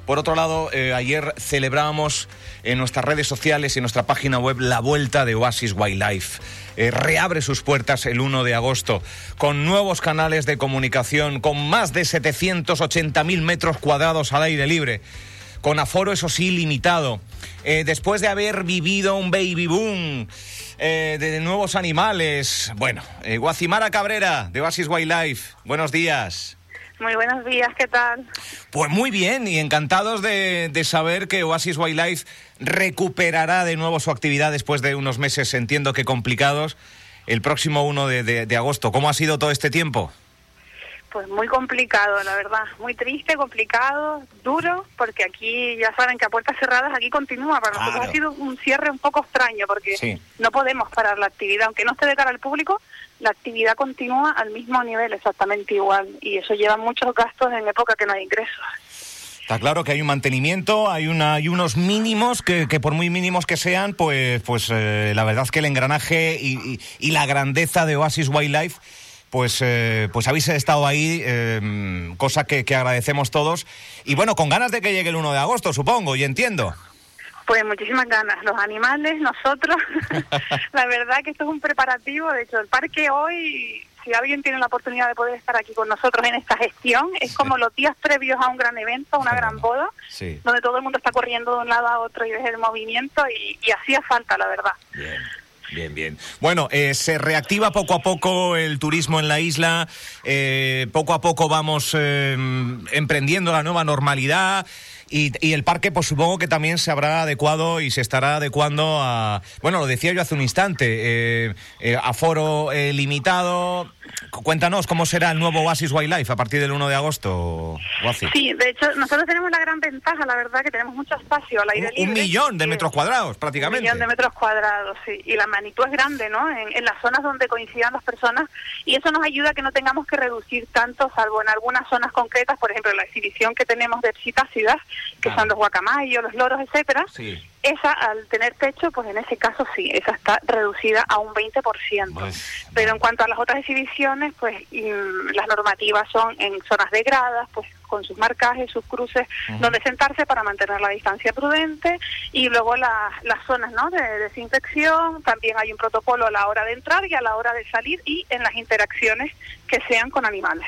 Por otro lado, ayer celebrábamos en nuestras redes sociales y en nuestra página web la vuelta de Oasis Wildlife. Reabre sus puertas el 1 de agosto con nuevos canales de comunicación, con más de 780.000 metros cuadrados al aire libre, con aforo, eso sí, limitado. Después de haber vivido un baby boom de nuevos animales. Bueno, Guacimara Cabrera, de Oasis Wildlife, buenos días. Muy buenos días, ¿qué tal? Pues muy bien, y encantados de saber que Oasis Wildlife recuperará de nuevo su actividad después de unos meses, entiendo que complicados, el próximo 1 de agosto. ¿Cómo ha sido todo este tiempo? Pues muy complicado, la verdad. Muy triste, complicado, duro, porque aquí ya saben que a puertas cerradas aquí continúa. Para nosotros ha sido un cierre un poco extraño, porque no podemos parar la actividad. Aunque no esté de cara al público, la actividad continúa al mismo nivel, exactamente igual. Y eso lleva muchos gastos en época que no hay ingresos. Está claro que hay un mantenimiento, hay unos mínimos que por muy mínimos que sean, pues la verdad es que el engranaje y la grandeza de Oasis Wildlife, pues habéis estado ahí, cosa que agradecemos todos. Y bueno, con ganas de que llegue el 1 de agosto, supongo, y entiendo. Pues muchísimas ganas, los animales, nosotros. La verdad que esto es un preparativo. De hecho, el parque hoy, si alguien tiene la oportunidad de poder estar aquí con nosotros en esta gestión, es como los días previos a un gran evento, a una gran boda, donde todo el mundo está corriendo de un lado a otro y ves el movimiento, y hacía falta, la verdad. Bien. Bueno, se reactiva poco a poco el turismo en la isla, poco a poco vamos emprendiendo la nueva normalidad, y el parque, pues supongo que también se habrá adecuado y se estará adecuando a... Bueno, lo decía yo hace un instante, aforo limitado. Cuéntanos, ¿cómo será el nuevo Oasis Wildlife a partir del 1 de agosto, Guaci? Sí, de hecho, nosotros tenemos la gran ventaja, la verdad, que tenemos mucho espacio al aire libre. 1 millón de metros cuadrados, prácticamente. 1 millón de metros cuadrados, sí. Y la magnitud es grande, ¿no? En las zonas donde coincidan las personas. Y eso nos ayuda a que no tengamos que reducir tanto, salvo en algunas zonas concretas, por ejemplo, la exhibición que tenemos de psitácidas, que son los guacamayos, los loros, etcétera. Sí. Esa, al tener techo, pues en ese caso sí, esa está reducida a un 20%. Pero en cuanto a las otras exhibiciones, pues las normativas son en zonas de gradas, pues con sus marcajes, sus cruces, donde sentarse para mantener la distancia prudente, y luego las zonas, ¿no?, de desinfección. También hay un protocolo a la hora de entrar y a la hora de salir, y en las interacciones que sean con animales.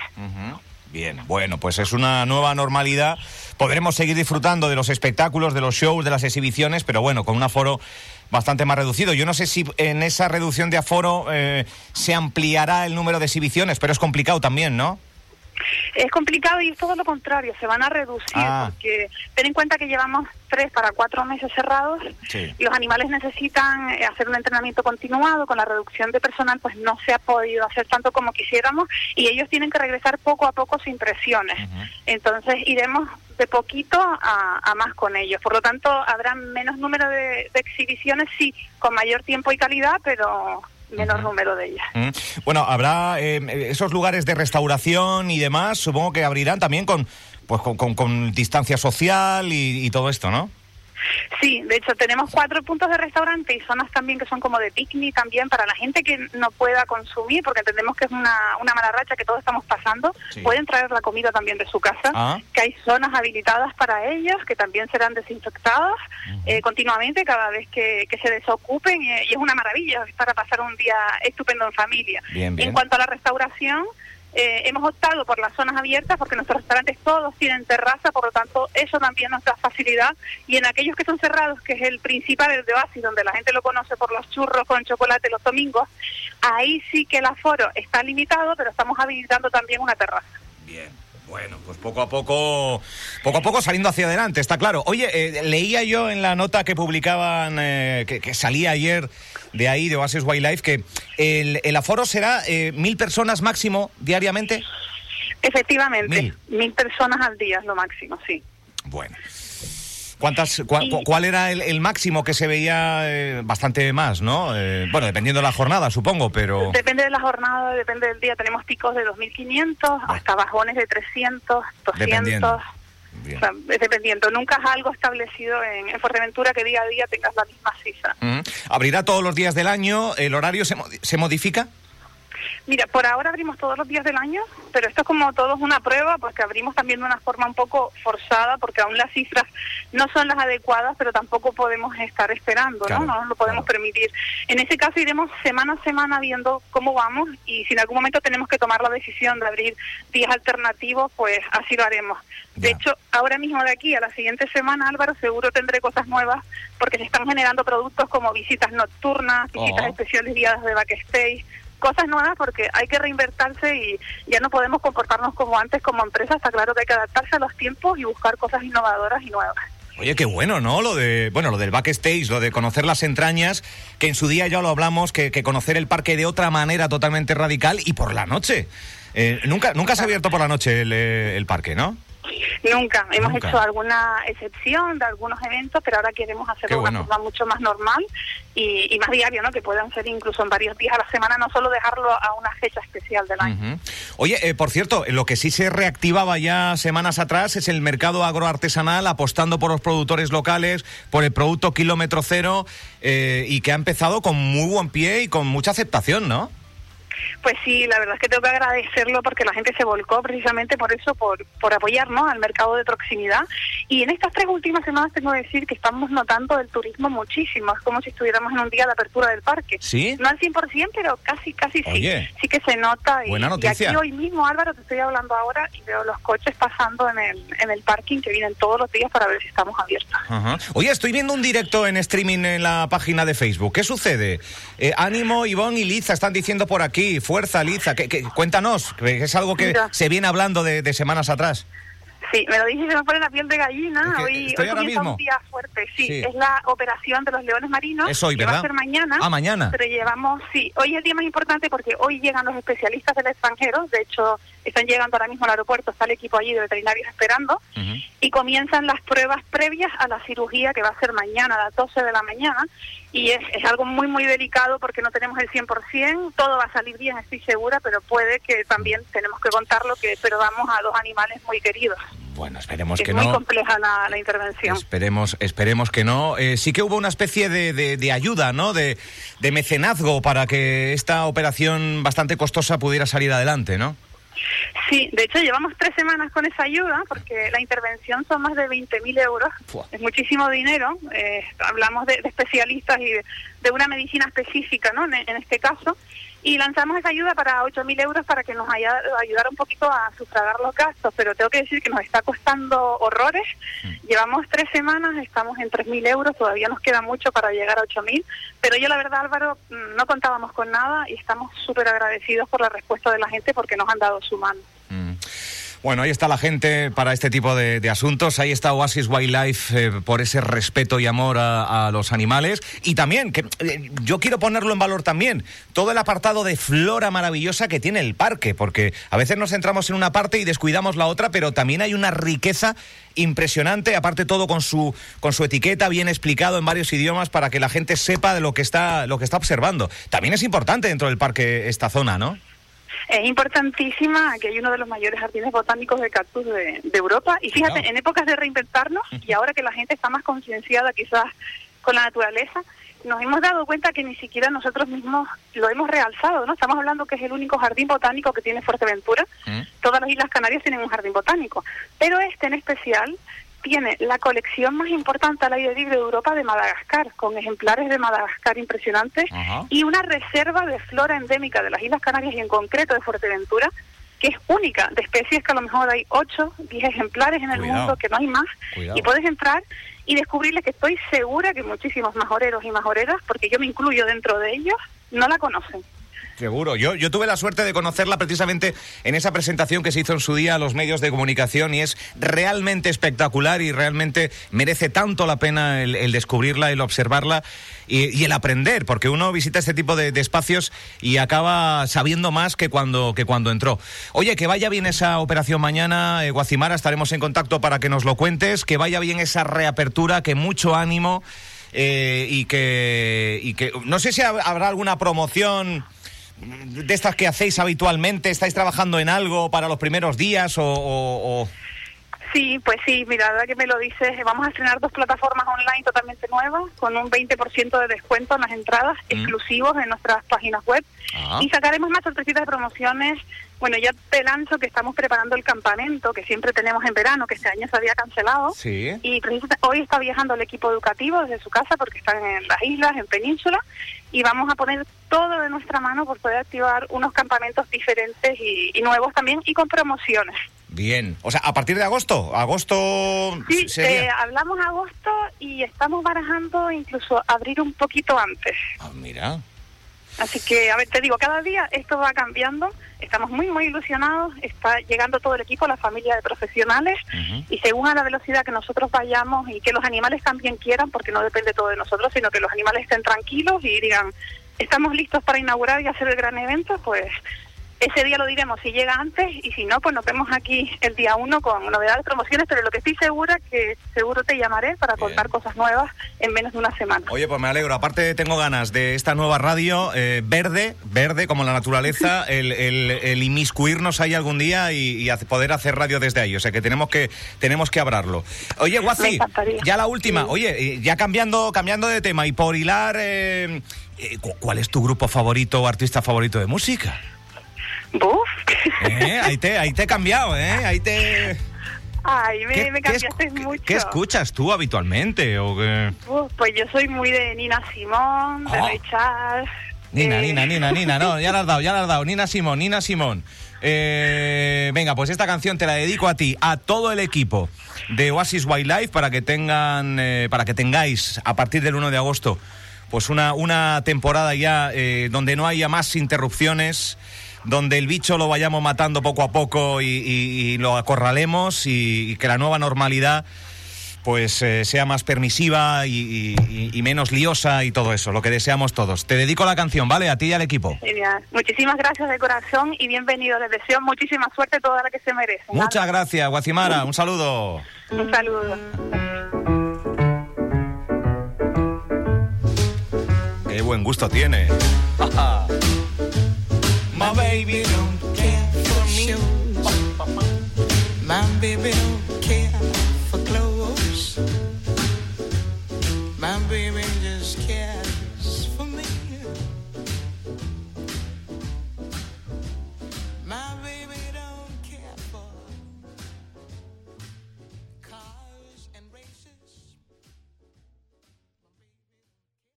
Bien, bueno, pues es una nueva normalidad. Podremos seguir disfrutando de los espectáculos, de los shows, de las exhibiciones, pero bueno, con un aforo bastante más reducido. Yo no sé si en esa reducción de aforo se ampliará el número de exhibiciones, pero es complicado también, ¿no? Es complicado, y es todo lo contrario, se van a reducir, porque ten en cuenta que llevamos 3 para 4 meses cerrados, y los animales necesitan hacer un entrenamiento continuado. Con la reducción de personal, pues no se ha podido hacer tanto como quisiéramos, y ellos tienen que regresar poco a poco sin presiones. Entonces iremos de poquito a más con ellos. Por lo tanto, habrá menos número de exhibiciones, sí, con mayor tiempo y calidad, pero menor número de ellas. Bueno, habrá esos lugares de restauración y demás, supongo que abrirán también con distancia social y todo esto, ¿no? Sí, de hecho tenemos 4 puntos de restaurante y zonas también que son como de picnic también para la gente que no pueda consumir, porque entendemos que es una mala racha que todos estamos pasando. Pueden traer la comida también de su casa, que hay zonas habilitadas para ellos, que también serán desinfectadas continuamente cada vez que se desocupen, y es una maravilla para pasar un día estupendo en familia. Bien. En cuanto a la restauración, hemos optado por las zonas abiertas porque nuestros restaurantes todos tienen terraza, por lo tanto eso también nos da facilidad. Y en aquellos que son cerrados, que es el principal de Oasis, donde la gente lo conoce por los churros con chocolate los domingos, ahí sí que el aforo está limitado, pero estamos habilitando también una terraza. Bien. Bueno, pues poco a poco saliendo hacia adelante, está claro. Oye, leía yo en la nota que publicaban, que salía ayer de ahí, de Oasis Wildlife, que el aforo será 1.000 personas máximo diariamente. Efectivamente, 1.000 personas al día es lo máximo, sí. Bueno. ¿Cuál era el máximo que se veía? Bastante más, ¿no? Bueno, dependiendo de la jornada, supongo, pero... Depende de la jornada, depende del día. Tenemos picos de 2.500 hasta bajones de 300, 200... Dependiendo. O sea, es dependiendo. Nunca es algo establecido en Fuerteventura que día a día tengas la misma cifra. ¿Abrirá todos los días del año? ¿El horario se modifica? Mira, por ahora abrimos todos los días del año, pero esto es como todo es una prueba, porque abrimos también de una forma un poco forzada, porque aún las cifras no son las adecuadas, pero tampoco podemos estar esperando, claro, ¿no? No nos lo podemos permitir. En ese caso iremos semana a semana viendo cómo vamos, y si en algún momento tenemos que tomar la decisión de abrir días alternativos, pues así lo haremos. De hecho, ahora mismo de aquí a la siguiente semana, Álvaro, seguro tendré cosas nuevas, porque se están generando productos como visitas nocturnas, visitas especiales guiadas de backstage, cosas nuevas, porque hay que reinventarse y ya no podemos comportarnos como antes como empresa. Está claro que hay que adaptarse a los tiempos y buscar cosas innovadoras y nuevas. Oye, qué bueno, ¿no? Lo del backstage, lo de conocer las entrañas, que en su día ya lo hablamos, que conocer el parque de otra manera totalmente radical y por la noche. Nunca se ha abierto por la noche el parque, ¿no? Nunca. Hemos hecho alguna excepción de algunos eventos, pero ahora queremos hacerlo de una forma mucho más normal y más diario, ¿no? Que puedan ser incluso en varios días a la semana, no solo dejarlo a una fecha especial del año. Oye, por cierto, lo que sí se reactivaba ya semanas atrás es el mercado agroartesanal, apostando por los productores locales, por el producto kilómetro cero, y que ha empezado con muy buen pie y con mucha aceptación, ¿no? Pues sí, la verdad es que tengo que agradecerlo, porque la gente se volcó precisamente por eso, por apoyarnos al mercado de proximidad. Y en estas 3 últimas semanas tengo que decir que estamos notando el turismo muchísimo. Es como si estuviéramos en un día de apertura del parque. ¿Sí? No al 100%, pero casi Oye, sí que se nota. Buena noticia. Y aquí hoy mismo, Álvaro, te estoy hablando ahora y veo los coches pasando en el parking, que vienen todos los días para ver si estamos abiertos. Oye, estoy viendo un directo en streaming en la página de Facebook. ¿Qué sucede? Ánimo, Ivonne y Liza están diciendo por aquí. Fuerza, Liza. Cuéntanos, que es algo que se viene hablando de semanas atrás. Sí, me lo dices, se me pone la piel de gallina. Hoy comienza un día fuerte. Sí, es la operación de los leones marinos. Es hoy, ¿verdad? Va a ser mañana. Mañana. Pero hoy es el día más importante, porque hoy llegan los especialistas del extranjero. De hecho, están llegando ahora mismo al aeropuerto, está el equipo allí de veterinarios esperando, y comienzan las pruebas previas a la cirugía, que va a ser mañana a las 12 de la mañana. Y es algo muy, muy delicado, porque no tenemos el 100%, todo va a salir bien, estoy segura, pero puede que también tenemos que contarlo, pero vamos a 2 animales muy queridos. Bueno, esperemos que no. Es muy compleja la intervención. Esperemos que no. Sí que hubo una especie de ayuda, ¿no? De mecenazgo para que esta operación bastante costosa pudiera salir adelante, ¿no? Sí, de hecho llevamos 3 semanas con esa ayuda, porque la intervención son más de 20.000 euros. Es muchísimo dinero. Hablamos de especialistas y de una medicina específica, ¿no? En este caso. Y lanzamos esa ayuda para 8.000 euros para que nos ayudara un poquito a sufragar los gastos, pero tengo que decir que nos está costando horrores. Llevamos 3 semanas, estamos en 3.000 euros, todavía nos queda mucho para llegar a 8.000, pero yo la verdad, Álvaro, no contábamos con nada y estamos súper agradecidos por la respuesta de la gente, porque nos han dado su mano. Bueno, ahí está la gente para este tipo de asuntos. Ahí está Oasis Wildlife por ese respeto y amor a los animales. Y también, que yo quiero ponerlo en valor también, todo el apartado de flora maravillosa que tiene el parque, porque a veces nos centramos en una parte y descuidamos la otra, pero también hay una riqueza impresionante, aparte todo con su etiqueta bien explicado en varios idiomas para que la gente sepa de lo que está observando. También es importante dentro del parque esta zona, ¿no? Es importantísima, que hay uno de los mayores jardines botánicos de cactus de Europa. Y fíjate, en épocas de reinventarnos, y ahora que la gente está más concienciada quizás con la naturaleza, nos hemos dado cuenta que ni siquiera nosotros mismos lo hemos realzado, ¿no? Estamos hablando que es el único jardín botánico que tiene Fuerteventura. Todas las Islas Canarias tienen un jardín botánico, pero este en especial tiene la colección más importante al aire libre de Europa de Madagascar, con ejemplares de Madagascar impresionantes, y una reserva de flora endémica de las Islas Canarias y en concreto de Fuerteventura, que es única, de especies que a lo mejor hay 8, 10 ejemplares en el mundo, que no hay más. Y puedes entrar y descubrirle que estoy segura que muchísimos majoreros y majoreras, porque yo me incluyo dentro de ellos, no la conocen. Seguro. Yo tuve la suerte de conocerla precisamente en esa presentación que se hizo en su día a los medios de comunicación, y es realmente espectacular y realmente merece tanto la pena el descubrirla, el observarla y el aprender, porque uno visita este tipo de espacios y acaba sabiendo más que cuando entró. Oye, que vaya bien esa operación mañana, Guacimara, estaremos en contacto para que nos lo cuentes, que vaya bien esa reapertura, que mucho ánimo, y que no sé si habrá alguna promoción de estas que hacéis habitualmente. ¿Estáis trabajando en algo para los primeros días o...? Sí, pues sí, mira, la verdad que me lo dices, vamos a estrenar 2 plataformas online totalmente nuevas, con un 20% de descuento en las entradas, exclusivos en nuestras páginas web, y sacaremos más sorpresitas de promociones. Bueno, ya te lanzo que estamos preparando el campamento que siempre tenemos en verano, que este año se había cancelado, y precisamente hoy está viajando el equipo educativo desde su casa porque están en las islas, en Península, y vamos a poner todo de nuestra mano por poder activar unos campamentos diferentes y nuevos también, y con promociones. Bien, o sea, a partir de agosto Sí, sería... hablamos agosto y estamos barajando incluso abrir un poquito antes. Mira. Así que, a ver, te digo, cada día esto va cambiando, estamos muy, muy ilusionados, está llegando todo el equipo, la familia de profesionales, y según a la velocidad que nosotros vayamos y que los animales también quieran, porque no depende todo de nosotros, sino que los animales estén tranquilos y digan, estamos listos para inaugurar y hacer el gran evento, pues... Ese día lo diremos si llega antes, y si no, pues nos vemos aquí el día 1 con novedades, promociones, pero lo que estoy segura que seguro te llamaré para contar cosas nuevas en menos de una semana. Oye, pues me alegro. Aparte tengo ganas de esta nueva radio verde como la naturaleza, el inmiscuirnos ahí algún día y poder hacer radio desde ahí. O sea que tenemos que hablarlo. Oye, Guaci, ya la última. Oye, ya cambiando de tema y por hilar, ¿cuál es tu grupo favorito o artista favorito de música? ¡Buf! Ahí te he cambiado, Ahí te... Ay, me cambiaste mucho. ¿Qué escuchas tú habitualmente? ¿O qué? Pues yo soy muy de Nina Simone, de Ray Charles. Nina, no, ya la has dado. Nina Simone. Venga, pues esta canción te la dedico a ti, a todo el equipo de Oasis Wildlife, para que tengáis a partir del 1 de agosto pues una temporada ya donde no haya más interrupciones, donde el bicho lo vayamos matando poco a poco y lo acorralemos, y que la nueva normalidad pues sea más permisiva y menos liosa y todo eso, lo que deseamos todos. Te dedico la canción, ¿vale? A ti y al equipo. Genial. Muchísimas gracias de corazón y bienvenido. Les deseo muchísima suerte, toda la que se merecen. Muchas gracias, Guacimara. Un saludo. Un saludo. Qué buen gusto tiene. My baby don't care for me. My baby don't care for clothes. My baby just cares